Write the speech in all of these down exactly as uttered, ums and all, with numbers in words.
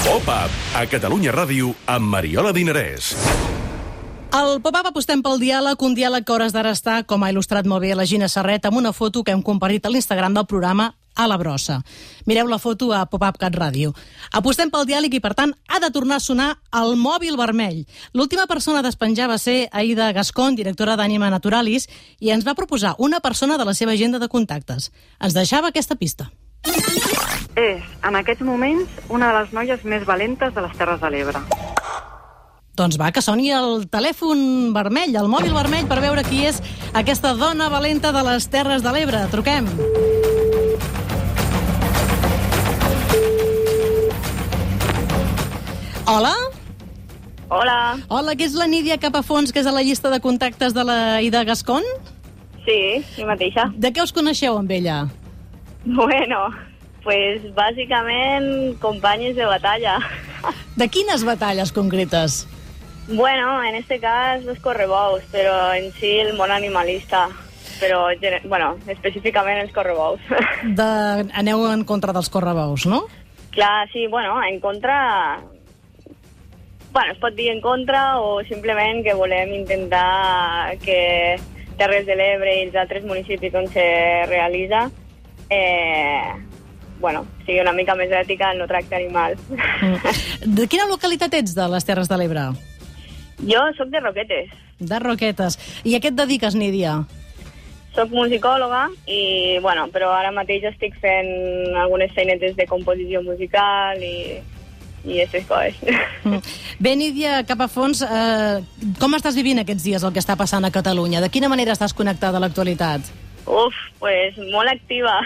Pop-up a Catalunya Ràdio amb Mariola Dinarès. Al Pop-up apostem pel diàleg, un diàleg que a hores d'ara està, com ha il·lustrat molt bé la Gina Serret, amb una foto que hem compartit a l'Instagram del programa A la brossa. Mireu la foto a Pop-up Cat Ràdio. Apostem pel diàleg i, per tant, ha de tornar a sonar el mòbil vermell. L'última persona a despenjar va ser Aida Gascón, directora d'Ànima Naturalis, i ens va proposar una persona de la seva agenda de contactes. Ens deixava aquesta pista. És, en aquests moments, una de les noies més valentes de les Terres de l'Ebre. Doncs va, que soni el telèfon vermell, el mòbil vermell, per veure qui és aquesta dona valenta de les Terres de l'Ebre. Truquem. Hola? Hola. Hola, que és la Nídia Capafons, que és a la llista de contactes de la Aida Gascón? Sí, mi mateixa. De què us coneixeu amb ella? Bueno, pues bàsicament companyes de batalla. De quines batalles concretes? Bueno, en este cas los correbous, però en si el món animalista. Però, bueno, específicament els correbous. De... Aneu en contra dels correbous, no? Clar, sí, bueno, en contra... Bueno, es pot dir en contra o simplement que volem intentar que Terres de l'Ebre i els altres municipis on se realitza eh, bueno, sigui una mica més ètica en el tracte animal. Mm. De quina localitat ets de les Terres de l'Ebre? Jo sóc de Roquetes. De Roquetes. I a què et dediques, Nídia? Soc musicòloga i, bueno, però ara mateix estic fent algunes feinetes de composició musical i... i aquestes coses. Bé, Nídia Capafons, eh, com estàs vivint aquests dies el que està passant a Catalunya? De quina manera estàs connectada a l'actualitat? Uf, pues molt activa.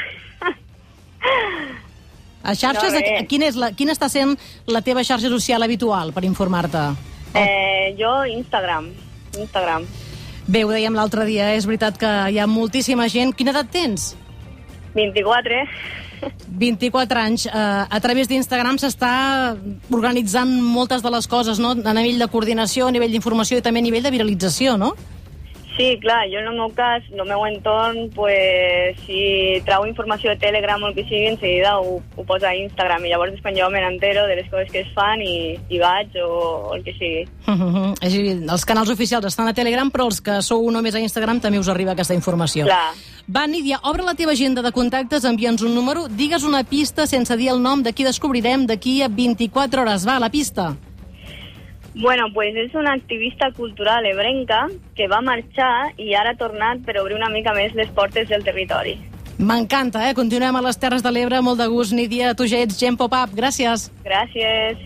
A xarxes, No, no, quina, és la, quina està sent la teva xarxa social habitual per informar-te? Eh, jo, Instagram. Instagram. Bé, ho dèiem l'altre dia, és veritat que hi ha moltíssima gent. Quina edat tens? vint-i-quatre. vint-i-quatre anys. Eh, a través d'Instagram s'està organitzant moltes de les coses, no? A nivell de coordinació, a nivell d'informació i també a nivell de viralització, no? Sí, clar, jo en el meu cas, en el meu entorn, pues, si trau informació de Telegram o el que sigui, en seguida ho, ho posa a Instagram i llavors després jo me n'entero de les coses que es fan i, i vaig o, o el que sigui. Uh -huh. És a dir, els canals oficials estan a Telegram, però els que sou només a Instagram també us arriba aquesta informació. Clar. Va, Nídia, obre la teva agenda de contactes, envia'ns un número, digues una pista sense dir el nom de qui descobrirem d'aquí a vint-i-quatre hores. Va, la pista. Bueno, pues és una activista cultural ebrenca que va marxar i ara ha tornat per obrir una mica més les portes del territori. M'encanta, eh? Continuem a les Terres de l'Ebre. Molt de gust, Nídia. Tu ja ets gent Pop-up. Gràcies. Gràcies.